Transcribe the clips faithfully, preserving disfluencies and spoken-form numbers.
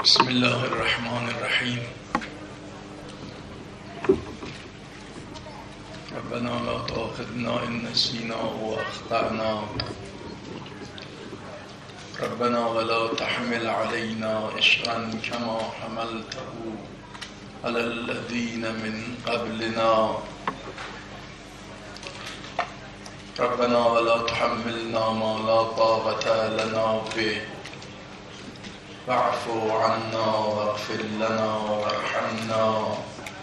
بسم الله الرحمن الرحیم. ربنا لا تؤاخذنا إن نسينا وأخطأنا ربنا ولا تحمل علينا إصرا كما حملته على الذين من قبلنا ربنا ولا تحملنا ما لا طاقة لنا به واعف عنا واغفر لنا وارحمنا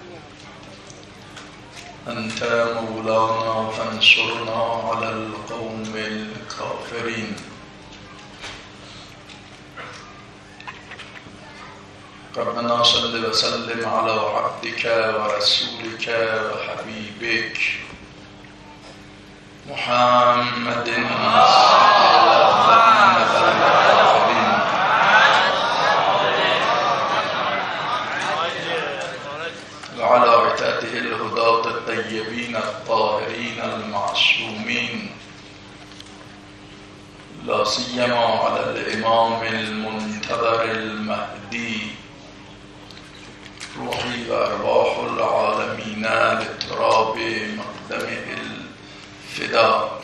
أنت مولانا فانصرنا على القوم الكافرين. ربنا صل وسلم على عبدك ورسولك وحبيبك محمد وعلى عتاته الهداة الطيبين الطاهرين المعصومين، لا سيما على الإمام المنتظر المهدي روحي وأرواح العالمين لتراب مقدمه الفداء.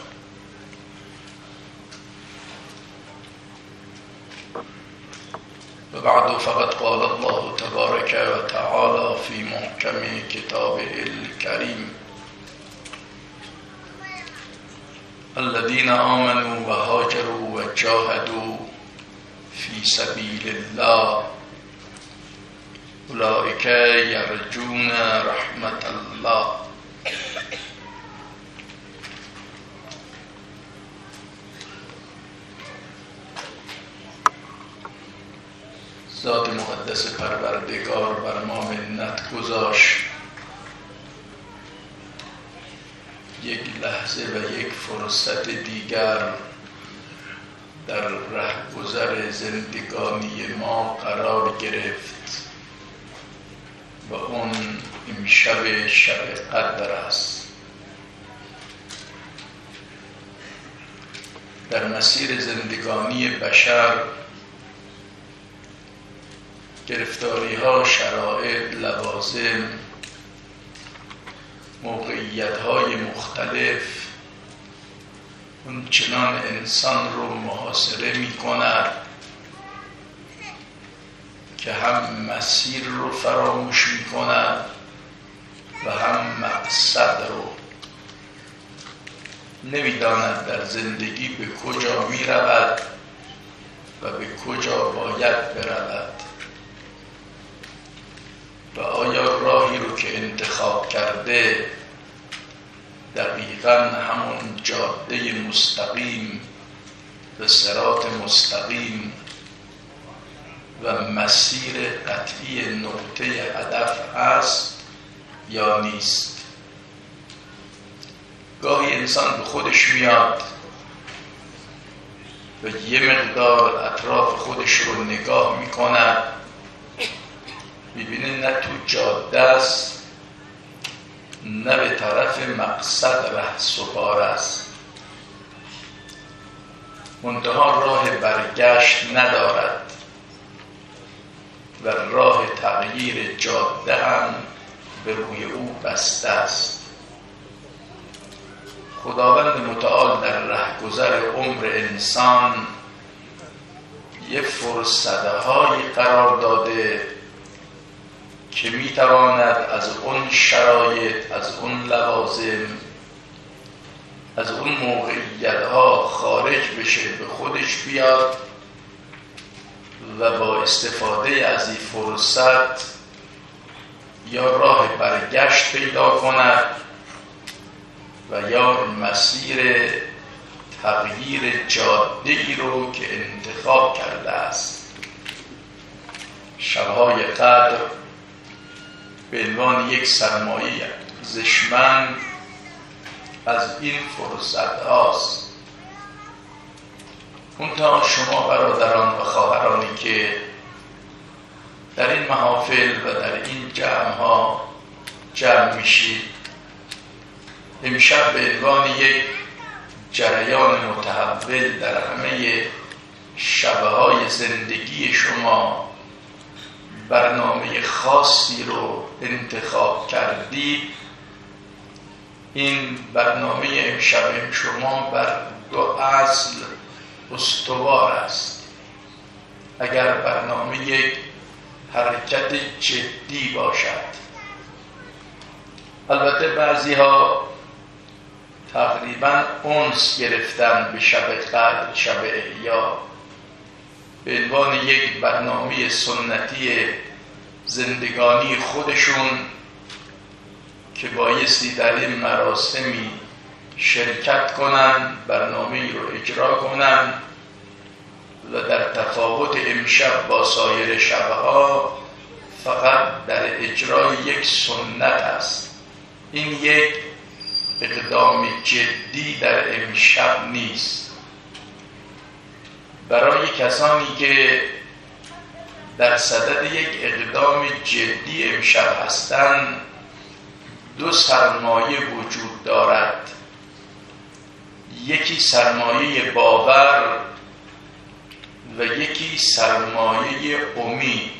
وبعد فقد قال الله تبارك وتعالى في محكم كتابه الكريم: الذين آمنوا وهاجروا وجاهدوا في سبيل الله أولئك يرجون رحمة الله. ذات مقدس پروردگار بر ما منت گذاشت یک لحظه و یک فرصت دیگر در رهگذر زندگانی ما قرار گرفت و اون امشب شب قدر است. در مسیر زندگانی بشر گرفتاری ها، شرایط، لوازم، موقعیت های مختلف اون چنان انسان رو محاصره می کند که هم مسیر رو فراموش می کند و هم مقصد رو. نمی داند در زندگی به کجا می رود و به کجا باید برود و آیا راهی رو که انتخاب کرده دقیقاً همون جاده مستقیم به صراط مستقیم و مسیر قطعی نقطه هدف هست یا نیست. گاهی انسان به خودش میاد و یه مقدار اطراف خودش رو نگاه میکنه، میبینه نه تو جاده است نه به طرف مقصد رهسپار است، منتها راه برگشت ندارد و راه تغییر جاده هم به روی او بسته است. خداوند متعال در رهگذر عمر انسان یه فرصت‌هایی قرار داده که میتواند از اون شرایط، از اون لوازم، از اون موقعیت‌ها خارج بشه، به خودش بیاد و با استفاده از این فرصت یا راه برگشت پیدا کند و یا مسیر تغییر جاده‌ای رو که انتخاب کرده است. شب‌های قدر به عنوان یک سرمایه ارزشمند از این فرصت هاست. منتها شما برادران و خواهرانی که در این محافل و در این جمع ها جمع میشید، امشب به عنوان یک جریان متحول در همه شبهای زندگی شما برنامه خاصی رو انتخاب کردید، این برنامه امشب شما بر دو اصل استوار است. اگر برنامه یک حرکت جدی باشد، البته بعضی ها تقریبا انس گرفتن به شب قدر، شب احیا، به عنوان یک برنامه سنتی زندگانی خودشون که بایستی در این مراسمی شرکت کنن، برنامه رو اجرا کنن و در تفاوت امشب با سایر شبها فقط در اجرای یک سنت است. این یک اقدام جدی در امشب نیست. برای کسانی که در صدد یک اقدام جدی امشب هستند، دو سرمایه وجود دارد. یکی سرمایه باور و یکی سرمایه امید.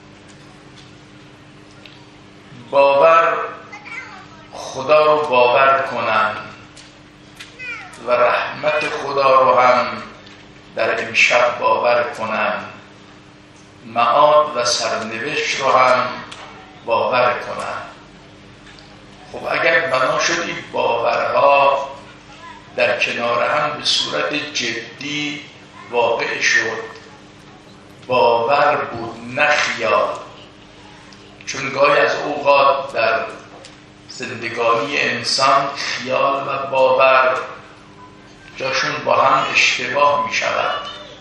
باور، خدا رو باور کنن و رحمت خدا رو هم در امشب باور کنن، معاد و سرنوشت رو هم باور کنن. خب اگر بنا شد این باورها در کنار هم به صورت جدی واقع شد، باور بود نه خیال، چون گاهی از اوقات در زندگانی انسان خیال و باور جاشون با هم اشتباه می شود.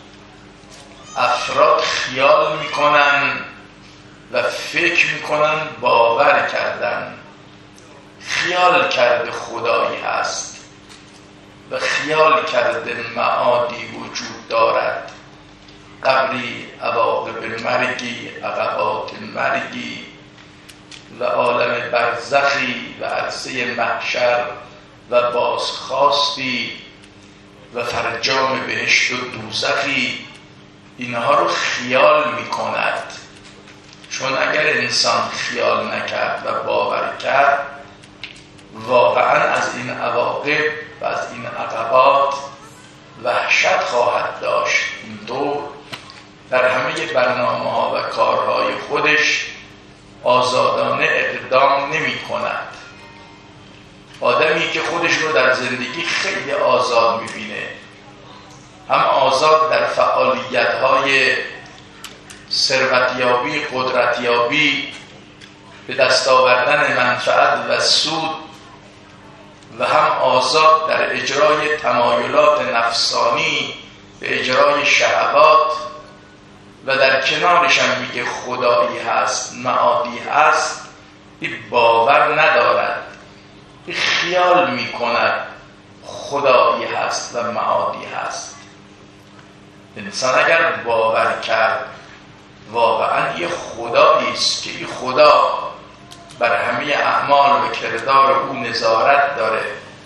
افراد خیال می کنن و فکر می کنن باور کردن. خیال کرده خدایی هست و خیال کرده معادی وجود دارد، قبری، عواقب مرگی، عقبات مرگی و عالم برزخی و عرصه محشر و بازخواستی و فرجام بهشت و دوزخی. اینها رو خیال می کند، چون اگر انسان خیال نکرد و باور کرد، واقعا از این عواقب و از این عقبات وحشت خواهد داشت. این دو در همه برنامه ها و کارهای خودش آزادانه اقدام نمی کند. آدمی که خودش رو در زندگی خیلی آزاد می بینه، هم آزاد در فعالیت های ثروتیابی، قدرتیابی، به دست آوردن منفعت و سود، و هم آزاد در اجرای تمایلات نفسانی، به اجرای شهوات، و در کنارش هم میگه خدایی هست، معادی هست. این باور ندارد، این خیال میکند خدایی هست و معادی هست. انسان اگر باور کرد واقعا یه خدایی است که این خدا بر همه اعمال و کردار او نظارت داره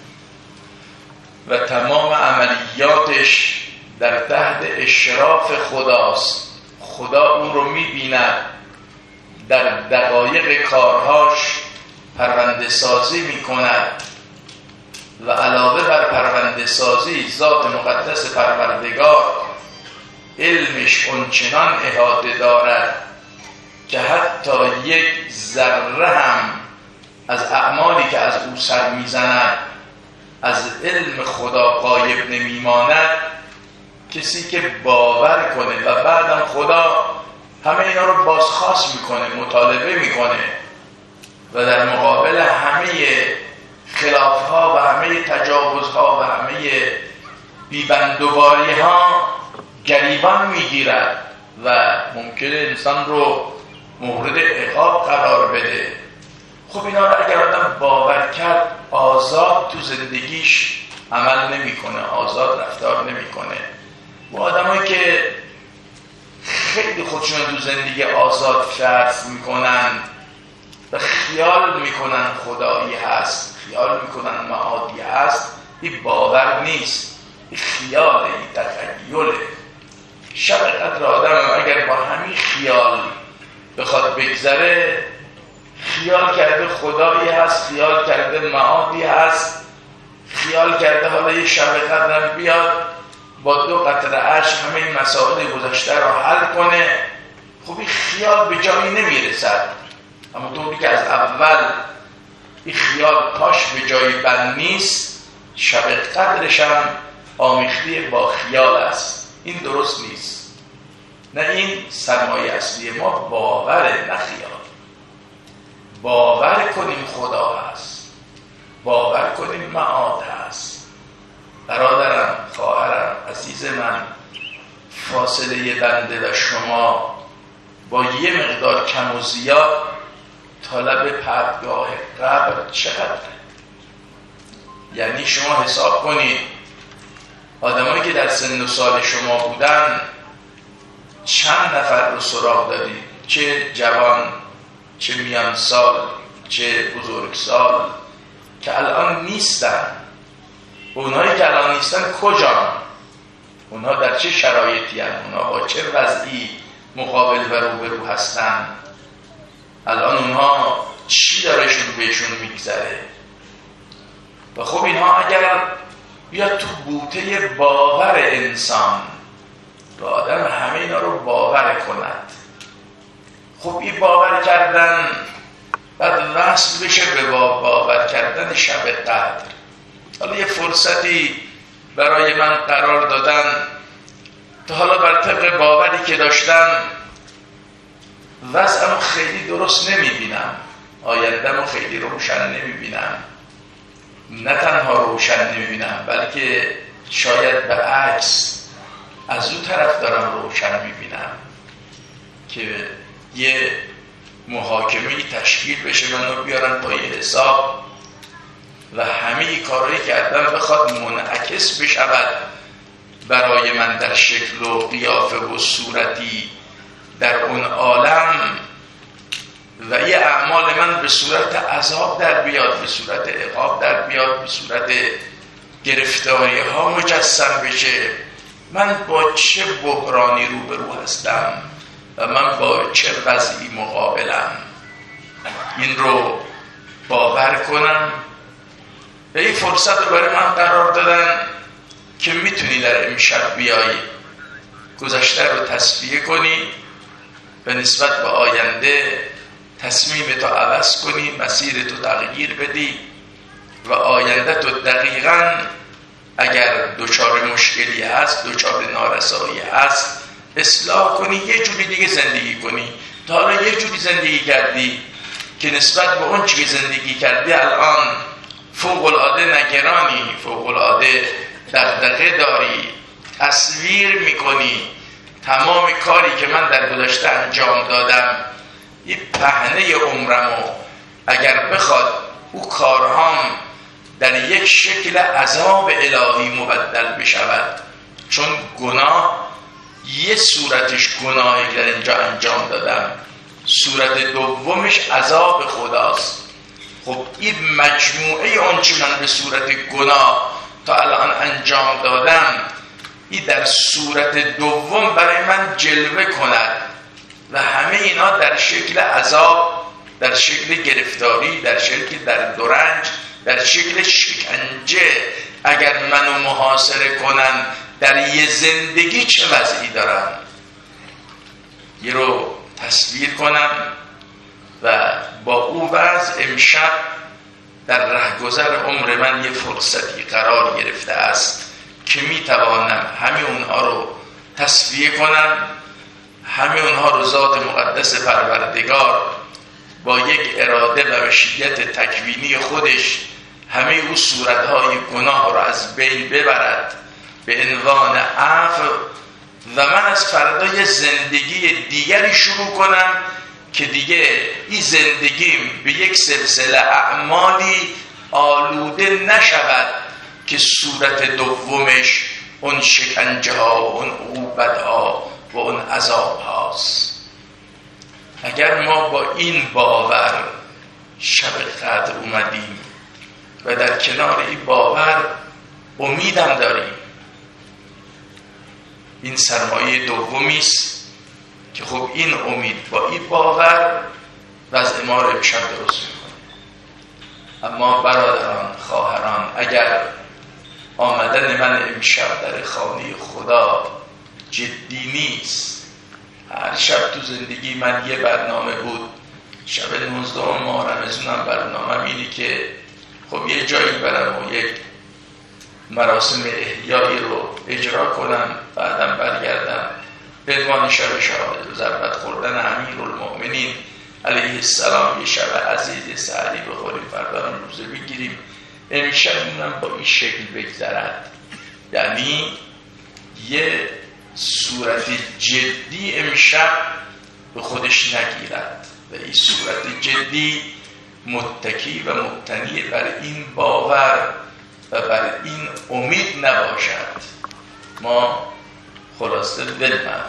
و تمام عملیاتش در تحت اشراف خداست، خدا او رو می‌بیند، در دقایق کارهاش پرونده سازی می‌کند و علاوه بر پرونده سازی ذات مقدس پروردگار علمش اونچنان احاطه دارد که حتی یک ذره هم از اعمالی که از او سر میزند از علم خدا غایب نمیماند. کسی که باور کنه و بعدم خدا همه اینا رو بازخواست میکنه، مطالبه میکنه و در مقابل همه خلافها و همه تجاوزها و همه بیبندوباری ها گریبان میگیرد و ممکنه انسان رو مورد عقاب قرار بده. خب اینا رو اگر آدم باور کرد، آزاد تو زندگیش عمل نمیکنه، آزاد رفتار نمیکنه. و آدمایی که خیلی خودشون تو زندگی آزاد فرض میکنن و خیال میکنن خدایی هست، خیال میکنن معادی هست، این باور نیست، این خیاله، این تخیله. شب قدر آدم اگر با همین خیال بخواد بگذره خیال کرده خدایی هست، خیال کرده معادی هست، خیال کرده حالا یه شب قدرم بیاد با دو قطره اشک همه این مسائل گذشته رو حل کنه. خب این خیال به جایی نمیرسد. اما طوری که از اول این خیال کاش به جایی بند نیست، شب قدرش هم آمیخته با خیال است. این درست نیست. نه، این سرمایه اصلی ما باوره، نه خیال. باور کنیم خدا هست، باور کنیم معاد هست. برادرم، خواهرم، عزیز من، فاصله بنده و شما با یه مقدار کم و زیاد طلب پرتگاه قبر چقدره؟ یعنی شما حساب کنید آدمایی که در سن و سال شما بودن چند نفر رو سراغ دادید، چه جوان، چه میان سال، چه بزرگ سال که الان نیستن. اونهایی که الان نیستن کجان؟ اونها در چه شرایطی هستند؟ اونها با چه وضعی مقابل و روبرو هستن؟ الان اونها چی دارشون بهشون میگذره؟ و خب اینها اگر بیاد تو بوته باور انسان و آدم همه اینا رو باور کند، خب این باور کردن بعد وصل بشه به باور کردن شب قدر. حالا یه فرصتی برای من قرار دادن تا حالا بر طبق باوری که داشتم وضعمو خیلی درست نمیبینم، آینده‌مو خیلی روشن نمیبینم. نه تنها روشن نمیبینم بلکه شاید برعکس از اون طرف دارم روشن میبینم که یه محاکمه‌ای تشکیل بشه، منو بیارن پای حساب و همه کارهایی که کردم بخواد منعکس بشود برای من در شکل و قیافه و صورتی در اون عالم و یه اعمال من به صورت عذاب در بیاد، به صورت عقاب در بیاد، به صورت گرفتاری ها مجسم بشه. من با چه بحرانی روبرو هستم و من با چه وضعی مقابلم؟ این رو باور کنم. و این فرصت رو برای من قرار دادن که میتونی در امشب بیایی گذشته رو تصفیه کنی و نسبت به آینده تصمیم تو عوض کنی، مسیر تو تغییر بدی و آینده تو دقیقاً اگر دچار مشکلی هست، دچار نارسایی هست، اصلاح کنی، یه جوری دیگه زندگی کنی. تا حالا یه جوری زندگی کردی که نسبت به اون چیزی زندگی کردی الان فوق العاده نگرانی، فوق العاده دغدغه داری، تصویر میکنی تمام کاری که من در گذشته انجام دادم، این پهنه عمرمو اگر بخواد او کارهام در یک شکل عذاب الهی مبدل بشود، چون گناه یه صورتش گناهی که در اینجا انجام دادم، صورت دومش عذاب خداست. خب این مجموعه اون چی من به صورت گناه تا الان انجام دادم، این در صورت دوم برای من جلوه کند و همه اینا در شکل عذاب، در شکل گرفتاری، در شکل در درنج، در شکل شکنجه اگر منو محاصره کنن در یه زندگی چه وضعی دارم؟ یه رو تصویر کنم و با او وضع امشب در رهگذر عمر من یه فرصتی قرار گرفته است که میتوانم همه اونها رو تصفیه کنم، همه اونها رو ذات مقدس پروردگار با یک اراده و وشیت تکوینی خودش همه او صورتهای گناه رو از بین ببرد به عنوان عفو و من از فردا یه زندگی دیگری شروع کنم که دیگه این زندگیم به یک سلسله اعمالی آلوده نشود که صورت دومش اون شکنجه ها و اون عقوبت ها و اون عذاب هاست. اگر ما با این باور شب قدر اومدیم و در کنار این باور امیدم داریم، این سرمایه دومی است که خب این امید با این باور وضع ما رو امشب درست میکنه. اما برادران، خواهران، اگر آمدن من امشب در خانه خدا جدی نیست، هر شب تو زندگی من یه برنامه بود، شب نوزدهم ماه رمضانم برنامه اینه که خب یه جایی برم و یک مراسم احیایی رو اجرا کنم، بعدم برگردم به عنوان شب شهادت و ضربت خوردن امیرالمؤمنین علیه السلام یه شب عزیز سحری بخوریم، فردا هم روزه بگیریم. امشب میونم با این شکل بگذرد، یعنی یه صورت جدی امشب به خودش نگیرد و این صورت جدی متکی و مبتنی بر این باور و بر این امید نباشد. ما خلاصه ولمند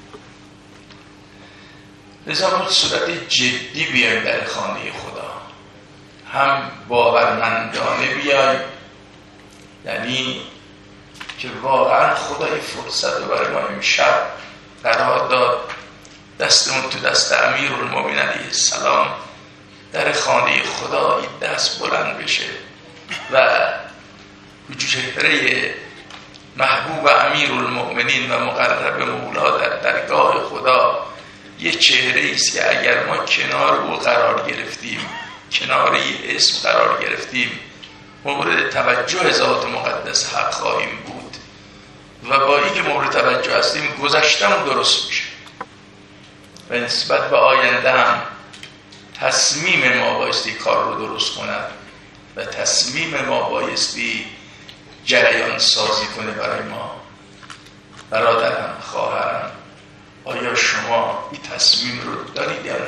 لذا بود صورت جدی بیایم در خانه خدا، هم باورمندانه بیایم، یعنی که واقعا خدای فرصت رو برای ما امشب قرار داد، دستمون تو دست امیرالمؤمنین علیه السلام در خانه خدا این دست بلند بشه و چهره محبوب امیرالمؤمنین و مقرب مولا در درگاه خدا یه چهره است که اگر ما کنار او قرار گرفتیم، کنار این اسم قرار گرفتیم، مورد توجه ذات مقدس حق خواهیم بود و با این که مورد توجه هستیم گذشتمون درست میشه و نسبت به آینده هم تصمیم ما بایستی کار رو درست کند و تصمیم ما بایستی جریان سازی کنه برای ما. برادرم، خواهرم، آیا شما این تصمیم رو دارید یا نه؟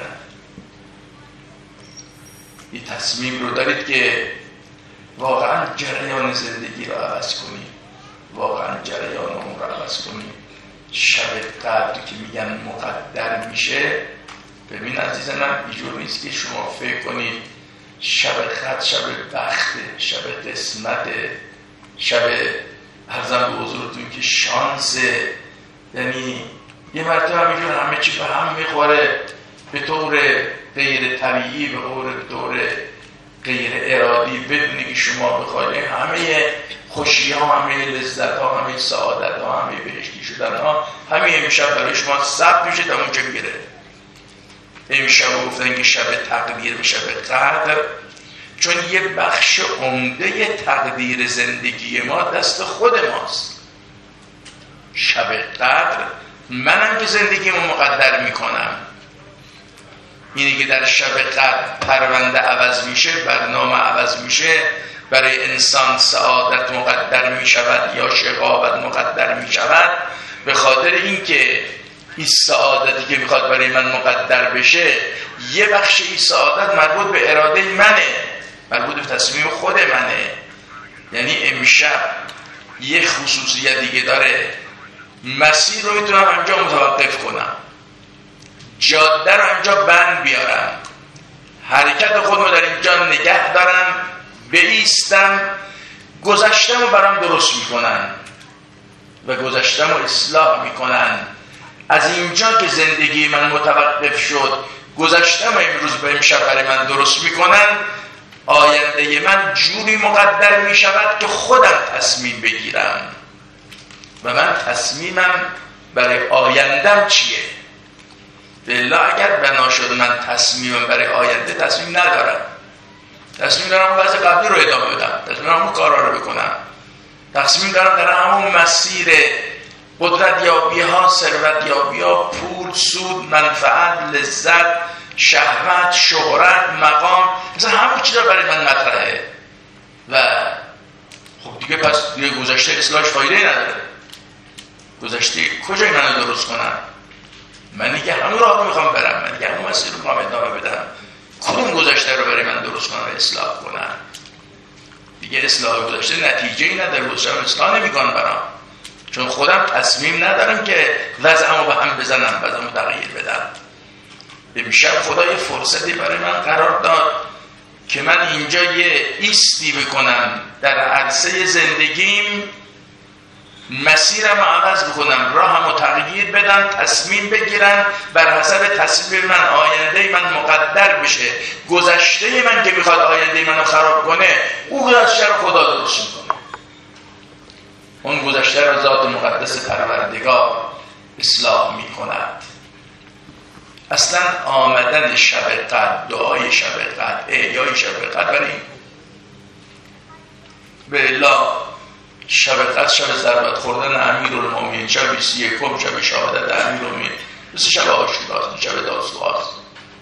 این تصمیم رو دارید که واقعا جریان زندگی رو عوض کنید، واقعا جریان اون رو عوض کنید. شب قدر که میگن مقدر میشه، ببین عزیز من اینجور نیست که شما فکر کنید شب قدر شب بخته، شب قسمته، شب عرضم به حضورتون که شانسه، یعنی یه مرتبه همینجور همه چی به هم میخوره به طور غیر طبیعی، به طور غیر ارادی، بدونی که شما بخواید همه خوشی ها، همه لذت ها، همه سعادت ها، همه بهشتی شدن ها همه امشب برای شما ثبت میشه تا اونجا میگیره. امشب گفتن که شب تقدیر و شب قدر، چون یه بخش عمده تقدیر زندگی ما دست خود ماست. شب قدر منم که زندگیمو مقدر میکنم. اینی که در شب قدر پرونده عوض میشه، برنامه عوض میشه، برای انسان سعادت مقدر میشود یا شقاوت مقدر میشود، به خاطر اینکه این سعادتی که میخواد برای من مقدر بشه یه بخش این سعادت مربوط به اراده منه، مربوط به تصمیم خود منه. یعنی امشب یه خصوصیت دیگه داره، مسیر رو میتونم همجا متوقف کنم، جاده رو همجا بند بیارم، حرکت خودم رو در اینجا نگه دارم، بایستم، گذشتم رو برام درست میکنن و گذشتم رو اصلاح میکنن. از اینجا که زندگی من متوقف شد، گذشتم امروز به امشب برای من درست میکنن، آینده من جوری مقدر میشود که خودم تصمیم بگیرم و من تصمیمم برای آیندم چیه. بالله اگر بنا شد من تصمیمم برای آینده، تصمیم ندارم، تصمیم دارم وضع قبلی رو ادامه بدم، تصمیم دارم اون کارا رو بکنم، تصمیم دارم در همون مسیر قدرت یابی ها، ثروت یابی ها، پول، سود، منفعت، لذت، شهوت، شهرت، مقام، مثلا همون چیزا برای من مطرحه و خب دیگه پس دیگه گذشته اصلاحش فایده نداره. گذشته کجای منو درست کنم؟ من دیگه همون راه رو میخوام برم، من دیگه همون مسیر رو میخوام ادامه بدم. کدوم گذشته رو برای من درست کنم و اصلاح کنم؟ دیگه اصلاح گذشته نتیجه‌ای نداره، گذشته رو اصلاح نمی‌کنم برام، چون خودم تصمیم ندارم که وضعمو به هم بزنم، وضعمو تغییر بدم. امشب خدا یه فرصتی برای من قرار داد که من اینجا یه ایستی بکنم در عرصه زندگیم مسیرم عوض بکنم، راهم تغییر بدم، تصمیم بگیرم بر حسب تصمیم من آینده من مقدر بشه. گذشته من که میخواد آینده منو خراب کنه، او گذشته رو خدا درست میکنه. اون گذشته رو ذات مقدس پروردگار اصلاح میکند. اصلا آمدن شب قدر، دعای شب قدر، احیای شب قدر، برای به الا شب قدر شب ضربت خوردن امیرالمومنین، شب بیست و یکم شب شهادت امیرالمومنین، مثل شب عاشوراست، شب تاسوعاست.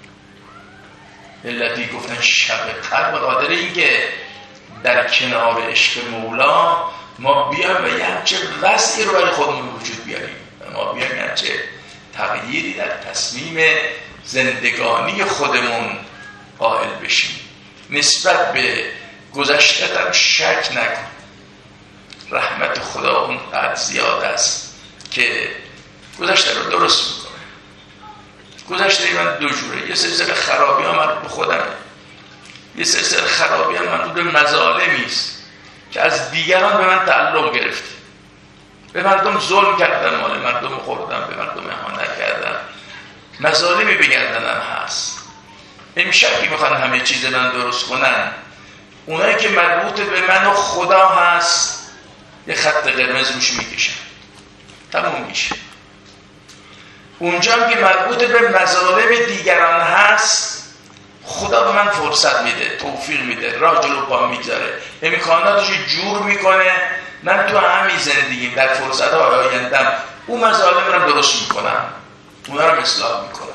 علتی گفتن شب قدر به خاطر اینکه در کنار عشق مولا ما بیایم و یه همچه وضعی رو برای خودمون وجود بیاریم، ما بیایم یه همچه تغییری در تصمیم زندگانی خودمون قائل بشیم. نسبت به گذشته هم شک نکن. رحمت خدا اونقدر زیاد است که گذشته رو درست میکنه. گذشته من دو جوره، یه سلسله خرابی ها مربوط به خودمه، یه سلسله خرابی ها مربوط به مظالمی است که از دیگران به من تعلق گرفته. به مردم ظلم کردن، مال مردم خوردم، به مردم اهانت کردن، مظالمی بگردنم هست. امشب که میخوان همه چیز من درست کنن، اونایی که مربوط به من و خدا هست یه خط قرمز روش میکشن، تموم میشه. اونجا هم که مربوط به مظالم دیگران هست، خدا به من فرصت میده، توفیق میده، راه جلو پا میگذاره، امکاناتش جور میکنه. من تو همین زندگیم در فرصت های آیندم اون مظالم رو درست میکنم، اون رو اصلاح میکنم.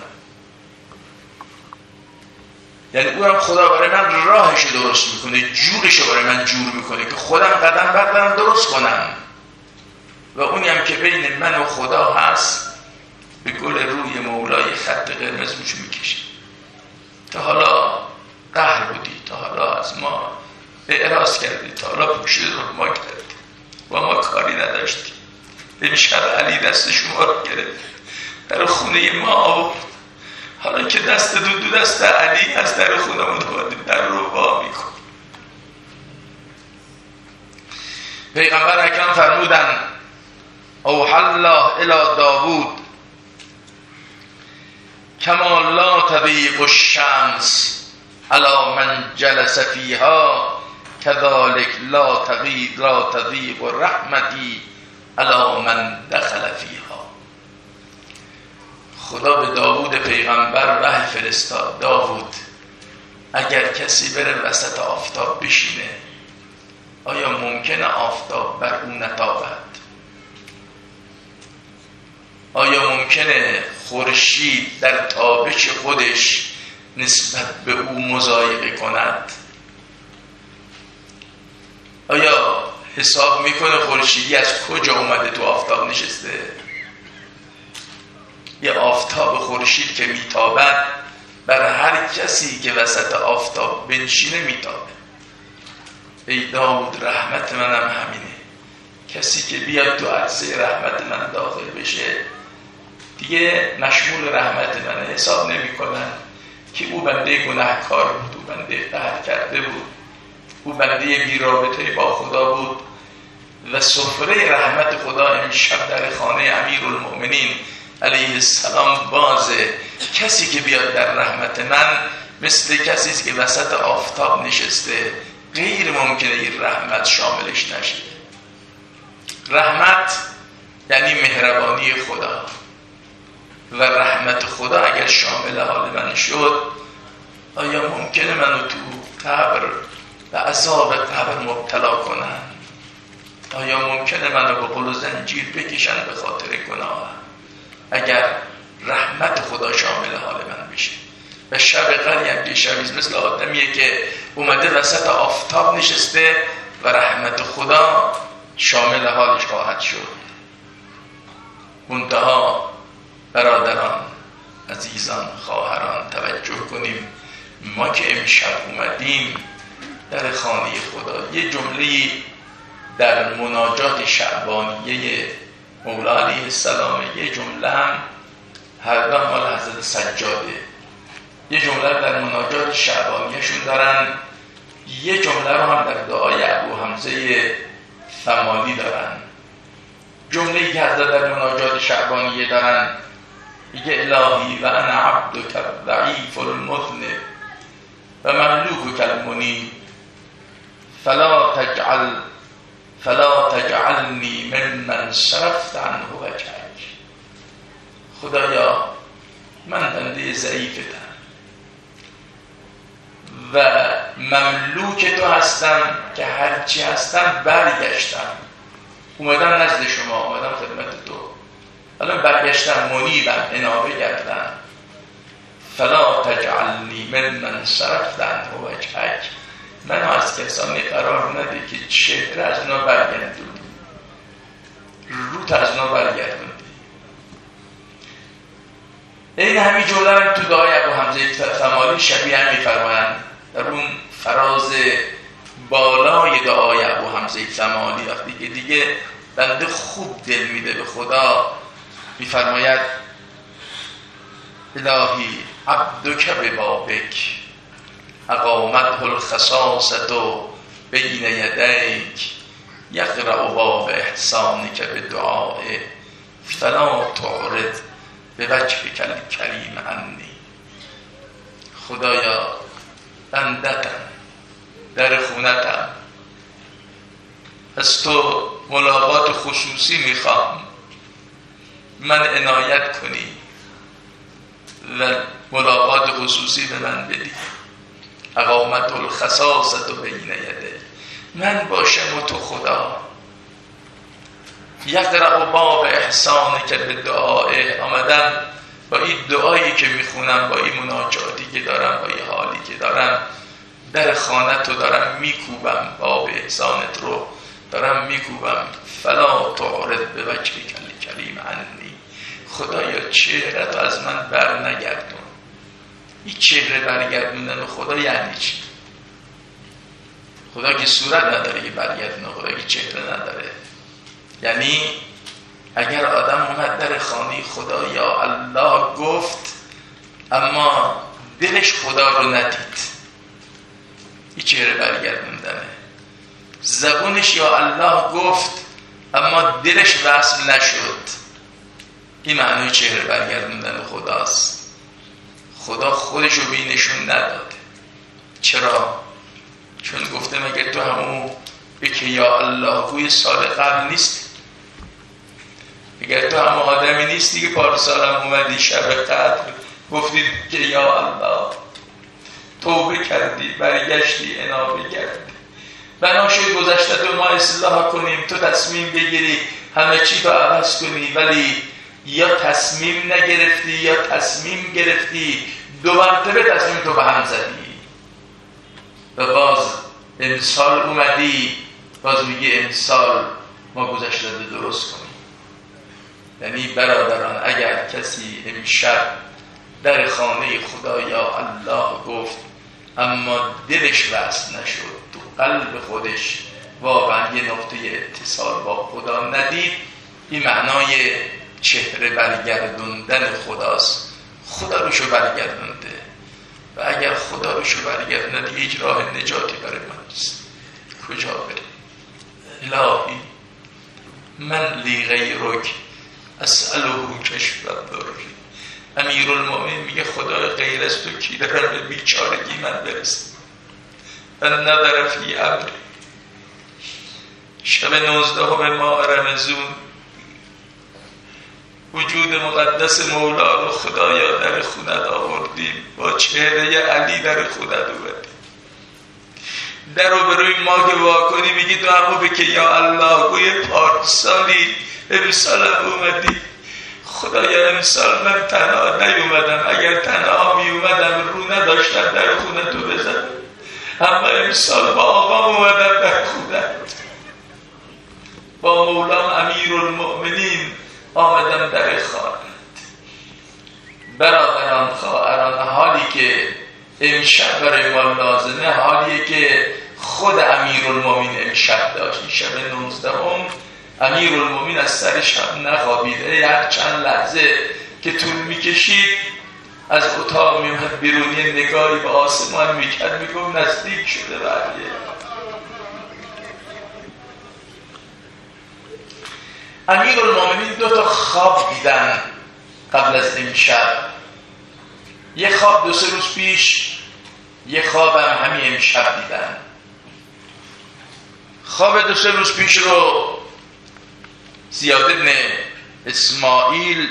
یعنی اونم خدا برای من راهش درست میکنه، جورش برای من جور میکنه که خودم قدم بردارم درست کنم. و اونی هم که بین من و خدا هست، به گل روی مولای خط قرمز روش میکشه. تا حالا قهر بودی، تا حالا از ما اعراض کردی، تا حالا پوشید رو ما کردی و ما کاری نداشتی. امشب علی دست شما رو گرفت، در خونه ما آورد. حالا که دست دو دو دست علی از در خونه متوادیم، در رو وا میکن. پیغمبر اکرم فرمودن اوحی الله الی داوود کما لا تضیق الشمس علی من جلس فیها کذالک لا تضیق لا تضیق رحمتی علی من دخل فیها. خدا به داوود پیغمبر وحی فرستاد، داوود اگر کسی بره وسط آفتاب بشینه، آیا ممکنه آفتاب بر او نتابد؟ آیا ممکنه خورشید در تابش خودش نسبت به او مضایقه کند؟ آیا حساب میکنه خورشیدی از کجا اومده تو آفتاب نشسته؟ یه آفتاب خورشید که میتابد بر هر کسی که وسط آفتاب بنشینه میتابه. ای داود رحمت منم همینه، کسی که بیاد تو عرصه رحمت من داخل بشه دیگه مشمول رحمت منه. حساب نمی کنن که او بنده گناهکار بود، او بنده قهر کرده بود، او بنده بی رابطه با خدا بود و سفره رحمت خدا امشب در خانه امیرالمومنین علیه السلام بازه. کسی که بیاد در رحمت من مثل کسی است که وسط آفتاب نشسته، غیر ممکنه این رحمت شاملش نشه. رحمت یعنی مهربانی خدا و رحمت خدا اگر شامل حال من شد، آیا ممکنه منو تو قبر و عذاب قبر مبتلا کنن؟ آیا ممکنه منو به قل و زنجیر بکشن به خاطر گناه؟ اگر رحمت خدا شامل حال من بشه. و شب قدری هم که شبیز مثل آدمیه که اومده وسط آفتاب نشسته و رحمت خدا شامل حالش خواهد شد. منتها برادران، عزیزان، خواهران توجه کنیم، ما که امشب اومدیم در خانه خدا، یه جمله در مناجات شعبانیه مولا علیه السلام، یه جمله هم هر دم مال حضرت سجاده، یه جمله در مناجات شعبانیهشون دارن، یه جمله رو هم در دعای ابو حمزه فمالی دارن. جمله‌ای که حضرت در مناجات شعبانیه دارن میگه الهی و انا عبدک ضعیف المذنب و مملوکک المنیب فلا تجعل فلا تجعلنی ممن صرفت عنه وجهک. خدایا من بنده ضعیفتم و مملوک تو هستم که هرچی هستم برگشتم، اومدم نزد شما، اومدم خدمت تو، الان برگشتم، منیبم، انابه گردم. فلا تجعلنی ممن صرفت عنه وجهک، منو از کسانی قرار نده که چهره از اونا برگردوندی، روت از اونا برگردوندی. این همین جمله هم تو دعای ابو حمزه تمالی شبیه هم میفرمایند در اون فراز بالای دعای ابو حمزه تمالی، وقتی که دیگه بنده خوب دل میده به خدا، میفرماید الهی عبدک ببابک اقامته الخصاصة بین یدیک یقرأ باب احسانک بدعائه فلا تعرض بوجهک الکریم عنی. خدایا بندتم، در خونتم، از تو ملاقات خصوصی میخوام، من عنایت کنی و ملاقات خصوصی به من بدی. اقامت الخصاصة بین یدیک، من باشم و تو خدا. یقرأ باب احسانک بدعائه، آمدم با این دعایی که میخونم، با این مناجاتی که دارم، با این حالی که دارم، در خانت رو دارم میکوبم، باب احسانت رو دارم میکوبم. فلا تعرض بوجهک الکریم عنی. خدایا چهرت از من بر نگردون. این چهره برگردوندن خدا یعنی چی؟ خدا که صورت نداره که برگردونه، خدا که چهره نداره. یعنی اگر آدم اومد در خانه خدا یا الله گفت اما دلش خدا رو ندید، این چهره برگردوندنه. زبونش یا الله گفت اما دلش وصل نشد، این معنی چهره برگردوندن خداست. خدا خودش رو بی نشون نداده. چرا؟ چون گفته مگه تو همون به که یا الله گوی سال قبل نیست؟ اگر تو هم آدمی نیستی که پارسال هم اومدی شب قدر گفتی که یا الله، توبه کردی، برگشتی، انابه کردی، بنا شد گذشته تو ما اصلاح کنیم، تو تصمیم بگیری همه چی تو عوض کنی، ولی یا تصمیم نگرفتی یا تصمیم گرفتی، دو مرتبه تصمیم تو به هم زدی و باز امسال اومدی باز میگه امسال ما گذشته رو درست کنیم. یعنی برادران اگر کسی امشب در خانه خدا یا الله گفت اما دلش وصل نشد، تو قلب خودش واقعا یه نقطه اتصال با خدا ندید، این معنای چهره برگردوندن خداست. خدا روشو برگردونده و اگر خدا روشو برگردونده هیچ راه نجاتی برای ما نیست. کجا بریم؟ الهی من لی غیرک اسأله کشف الضر. امیرالمومنین میگه خدای غیر از تو کی دارم به بیچارگی من برسم. من نظر فی امر شب نوزدهم ماه رمضان وجود مقدس مولا رو خدایا در خونت آوردیم، با چهره علی در خونت اومدیم. در رو بروی ما که واکنی میگی تو همو بکه یا الله گوی پارسالی امسال اومدی. خدایا امسال من تنها نیومدم، اگر تنها می اومدم رو نداشتم در خونت رو بزنم، اما امسال با آقام اومدم در خونت، با مولام امیرالمؤمنین آمدم در خانت. برادران خواهران، حالی که امشب برای ما لازمه حالیه که خود امیرالمومنین امشب داشت. شب نوزدهم امیرالمومنین از سر شب نخوابیده، هر چند لحظه که طول میکشید از اتاق میومد بیرون، یه نگاهی به آسمان میکرد، میگم نزدیک شده وحیه. امیرالمومنین دو تا خواب دیدن قبل از این شب. یه خواب دو سه روز پیش، یه خواب هم همین امشب دیدن. خواب دو سه روز پیش رو زیاد ابن اسماعیل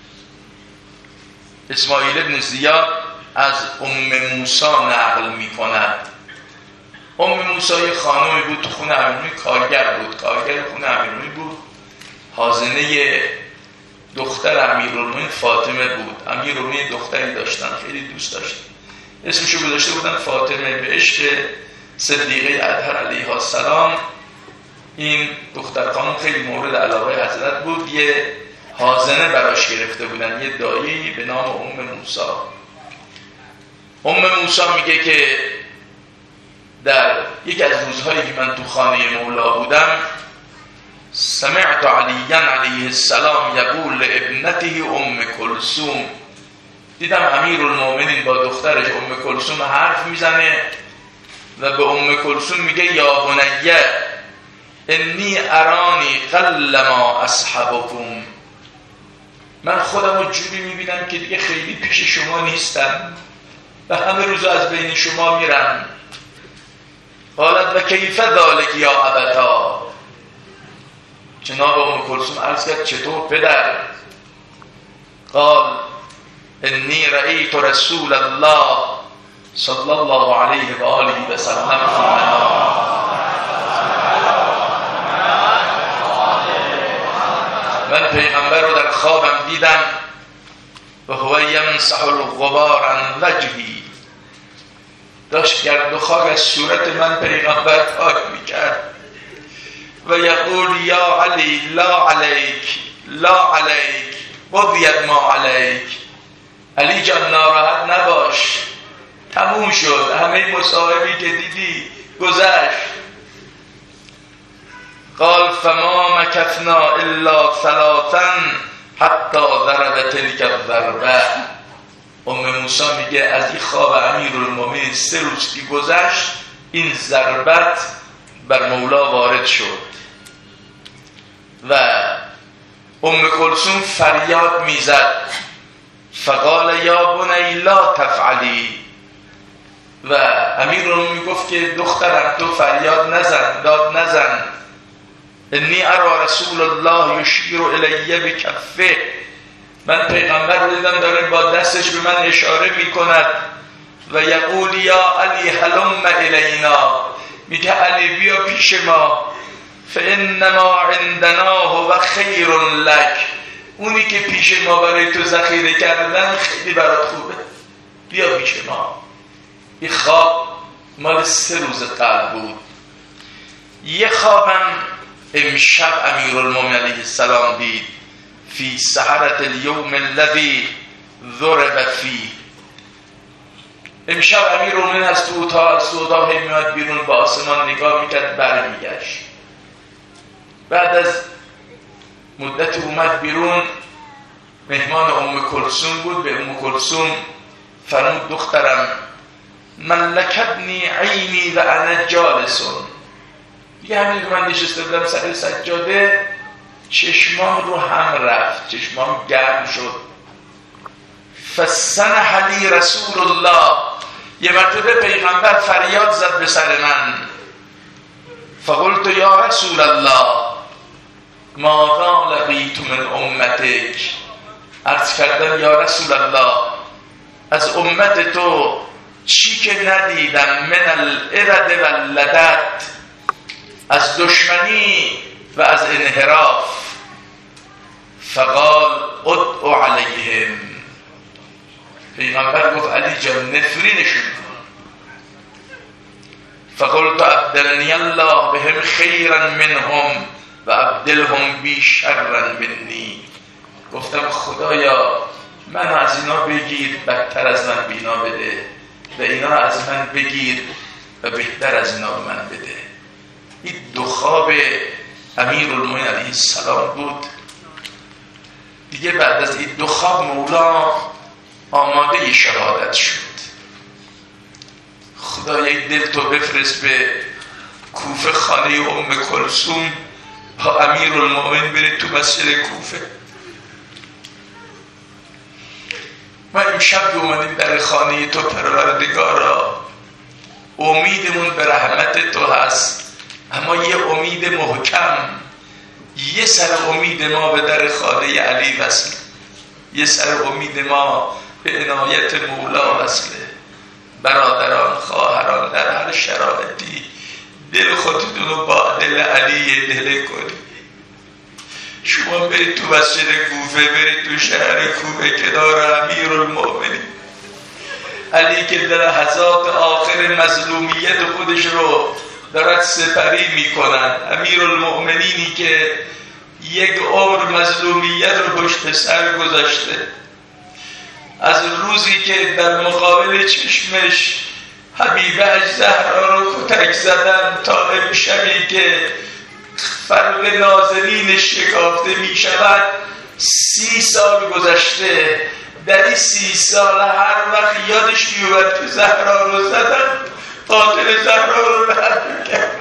اسماعیل ابن زیاد از ام موسی نقل می کند. ام موسی یه خانمی بود تو خونه امیرالمومنین، کارگر بود، کارگر خونه امیرالمومنین بود. حاضنه دختر امیرالمومنین فاطمه بود. امیرالمومنین دختری داشتن، خیلی دوست داشتن، اسمشو گذاشته بودن فاطمه به عشق صدیقه اطهر علیها السلام. این دختر خانم خیلی مورد علاقه حضرت بود. یه حاضنه براش گرفته بودن، یه دایی به نام ام موسی. ام موسی میگه که در یک از روزهایی که من تو خانه مولا بودم، سمعت علی علیه السلام یقول لابنته ام کلثوم، دیدم امیرالمومنین با دخترش ام کلثوم حرف میزنه و به ام کلثوم میگه یا بنیه انی ارانی قل ما اصحبکم، من خودم رو جوری میبینم که دیگه خیلی پیش شما نیستم و همه روز از بین شما میرم. قالت و کیف ذالک یا ابتا، جناب ام کلثوم عرض کرد چطور پدر؟ قال انی رأیت رسول الله صلی الله علیه و آله و سلم من پیغمبر رو در خوابم دیدم و هو یمسح الغبار عن وجهی، داشت گرد و خاک از صورت من پیغمبر پاک میکرد و یقول یا علی لا علیک لا علیک قضیت ما علیک، علی جان ناراحت نباش، تموم شد، همه مصائبی که دیدی گذشت. قال فما مکثنا الا ثلاثا حتی ضرب تلک الضربه. ام موسی میگه از این خواب امیرالمومنین سه روز که گذشت، این ضربت بر مولا وارد شد و ام کلثوم فریاد میزد. فقال یا بنی لا تفعلی، و امیرالمومنین گفت که دخترم تو فریاد نزن، داد نزن. انی ارى رسول الله یشیر الی بکفه، من پیغمبر رو دیدم داره با دستش به من اشاره میکند و یقول یا علی هلم الینا، میگه علی بیا پیش ما، فانما عندنا هو خیر لک، اونی که پیش ما برای تو ذخیره کردن خیلی برات خوبه، بیا پیش ما. این خواب مال سه روز قبل بود. یه خوابم امشب امیرالمومنین علیه السلام دید فی سحرة الیوم الذی ضرب فیه. امشب امیرالمومنین از تو اتاق از تو اتاق میاد بیرون، با آسمان نگاه میکرد، برمیگشت. بعد از مدت اومد بیرون، مهمان ام کلثوم بود. به ام کلثوم فرمود دخترم ملکتنی عینی و انا جالسون، یه همین که من نشسته بودم سر سجاده چشمام رو هم رفت، چشمام گرم شد. فسنح لی رسول الله، یه مرتبه پیغمبر فریاد زد به سر من. فقلت یا رسول الله ماذا لقیت من امتک، عرض کردم یا رسول الله از امت تو چی که ندیدم، من الارد و اللدت، از دشمنی و از انحراف. فقال ادعو علیهم، پیغمبر گفت علی جان نفرینشون کن. فقلت ابدلنی الله بهم خیرا منهم و ابدلهم بی شرا منی، گفتم خدایا من از اینا بگیر بدتر از من بینا بده و اینا از من بگیر و بهتر از اینا به من بده. این دو خواب امیرالمومنین علیه السلام بود. دیگه بعد از این دو خواب مولا آماده شهادت شد. خدای دل تو بفرست به کوفه خانه ام کلثوم با امیرالمومنین برید تو مسجد کوفه. ما امشب اومدیم در خانه تو پروردگارا، امیدمون به رحمت تو هست، اما یه امید محکم، یه سر امید ما به در خانه علی وصله، یه سر امید ما به عنایت مولا وصله. برادران، خواهران، در هر شرایطی دل خودتون رو با دل علی دل کنید. شما برید تو مسجد کوفه، برید تو شهر کوفه کنار امیرالمومنین علی که در لحظات آخر مظلومیت خودش رو دارد سپری میکنن، امیرالمومنینی که یک عمر مظلومیت رو پشت سر گذاشته، از روزی که در مقابل چشمش حبیبه زهرا رو کتک زدن تا امشبی که فرق نازنین شکافته می شود سی سال گذشته. در این سی سال هر وقت یادش میومد که زهرا رو زدن، قاتل زهرا رو رحم کرد.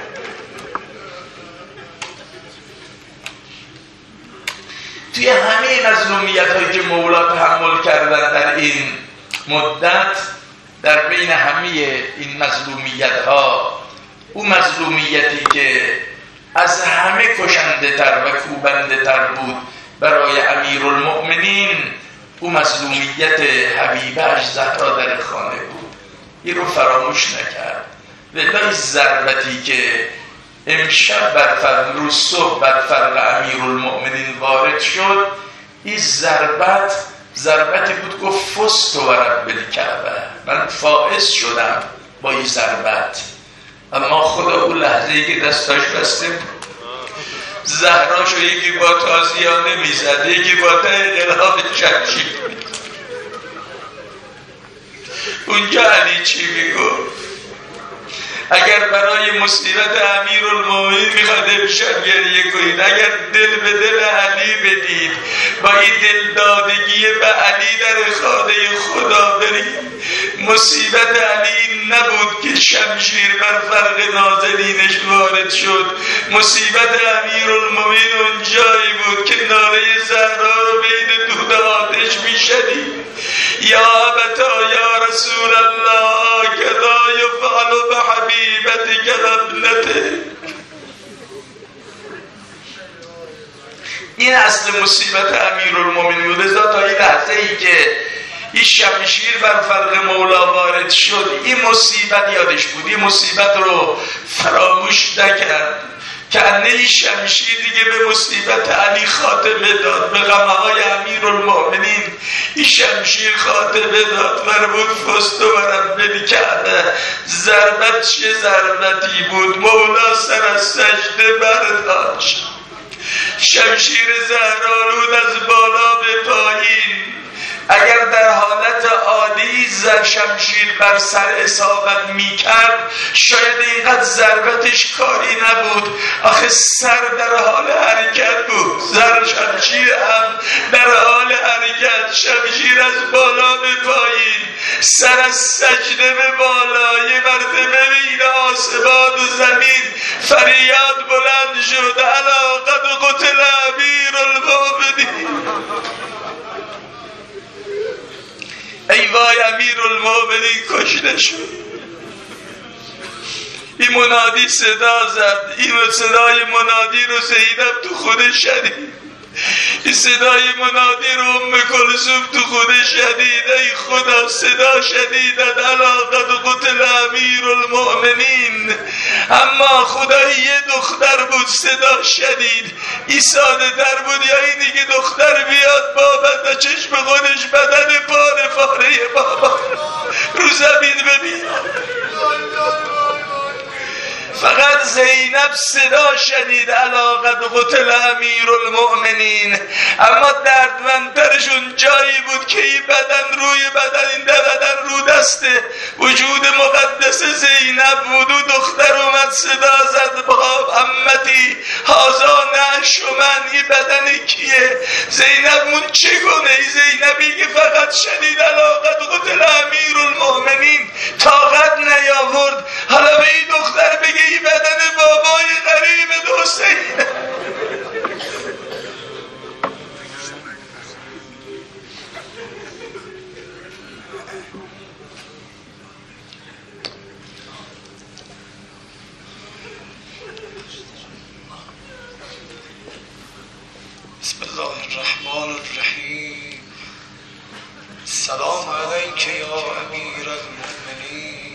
توی همه مظلومیت هایی که مولا تحمل کردن در این مدت، در بین همه این مظلومیت ها، اون مظلومیتی که از همه کشنده تر و کوبنده تر بود برای امیرالمومنین، اون مظلومیت حبیبه‌اش زهرا در خانه بود. این رو فراموش نکرد. ولای ضربتی که امشب بر فرق روز صبح بر فرق امیرالمومنین وارد شد، این ضربت ضربتی بود گفت فزت و رب الکعبه، من فائز شدم با این ضربت. اما خدا اون لحظه‌ای که دستاش بسته بود، زهراشو یکی با تازیانه میزد، یکی با ته قلاب شمشیر میزد. اونجا علی چی میگفت؟ اگر برای مصیبت امیرالمومنین میخواد امشب گریه کنید، اگر دل به دل علی بدید، با این دلدادگی به علی در خانه خدا برید. مصیبت علی نبود که شمشیر بر فرق نازنینش وارد شد، مصیبت امیرالمومنین اون جایی بود که ناله زهرا رو بین دود آتش میشدید. یا ابتا یا رسول الله کذا یفعل بحبیبتک ابنته. این اصل مصیبت امیرالمومنین بود. لذا تا این لحظه ای که این شمشیر بر فرق مولا وارد شد، این مصیبت یادش بود، این مصیبت رو فراموش نکرد. که این شمشیر دیگه به مصیبت علی خاتمه داد، به غمه های امیرالمومنین این شمشیر خاتمه داد. مربوط فست و رب الکعبه. ضربت چه ضربتی بود! مولا سر از سجده برداشت، شمشیر زهرا رو از بالا به پایین. اگر در حالت عادی زر شمشیر بر سر اصابت می کرد، شاید اینقدر ضربتش کاری نبود. آخه سر در حال حرکت بود، زر شمشیر هم در حال حرکت، شمشیر از بالا به پایین، سر از سجده به بالا. یه مرتبه بین آسمان و زمین فریاد بلند شد، الا قد قتل امیرالمومنین. ای وای امیرالمومنین کشته شد. این منادی صدا زد، این صدای منادی رو زینب تو خودش شنید، این صدای منادی رو ام کلثوم تو خودش شنید. ای خدا صدا شنیدن، الا قد قتل امیرالمومنین. اما خدایی یه دختر بود صدا شنید، این ساده در بود یا این دیگه دختر بیاد بابا تا چشم خودش بدن پاره پاره بابا رو زمین ببین. فقط زینب صدا شنید، الا قد قتل امیرالمومنین. اما دردمندترشون جایی بود که این بدن روی بدن، این بدن رو دست وجود مقدس زینب بود. و دختر اومد صدا زد، باب امتی هازا نعش من، این بدن کیه؟ زینب مون چگونه؟ زینبی که فقط شنید الا قد قتل امیرالمومنین، طاقت نیاورد حالا به این دختر بگه این بدن بابای غریب حسین. سلام علیک یا امیر المؤمنین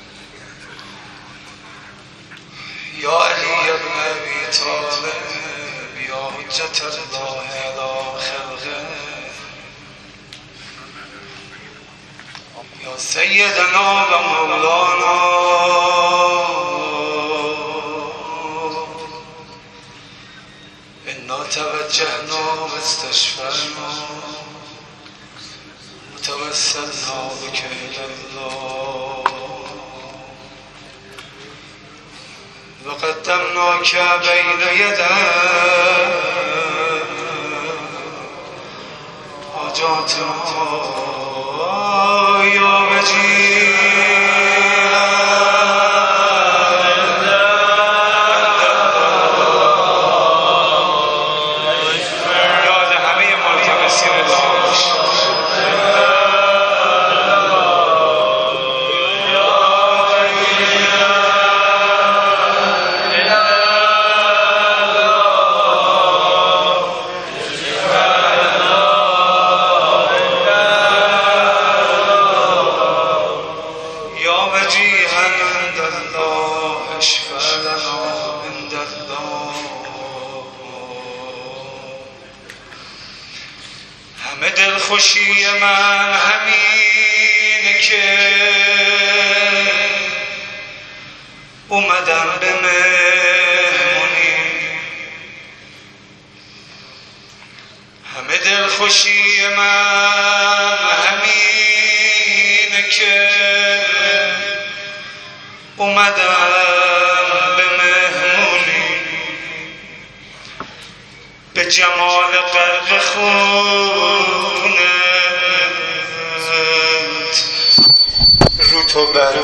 یا علی ابن ابی طالب یا حجت الله علی خلقه یا سیدنا و مولانا انا توجهنا و استشفعنا توسلنا بك إلى الله وقدمناك بين يدي حاجاتنا يا وجيه خوشی من همینه که اومدم به مهمونی همه دل خوشی من همینه که اومدم به مهمونی به جمال قلب خون رو تو بر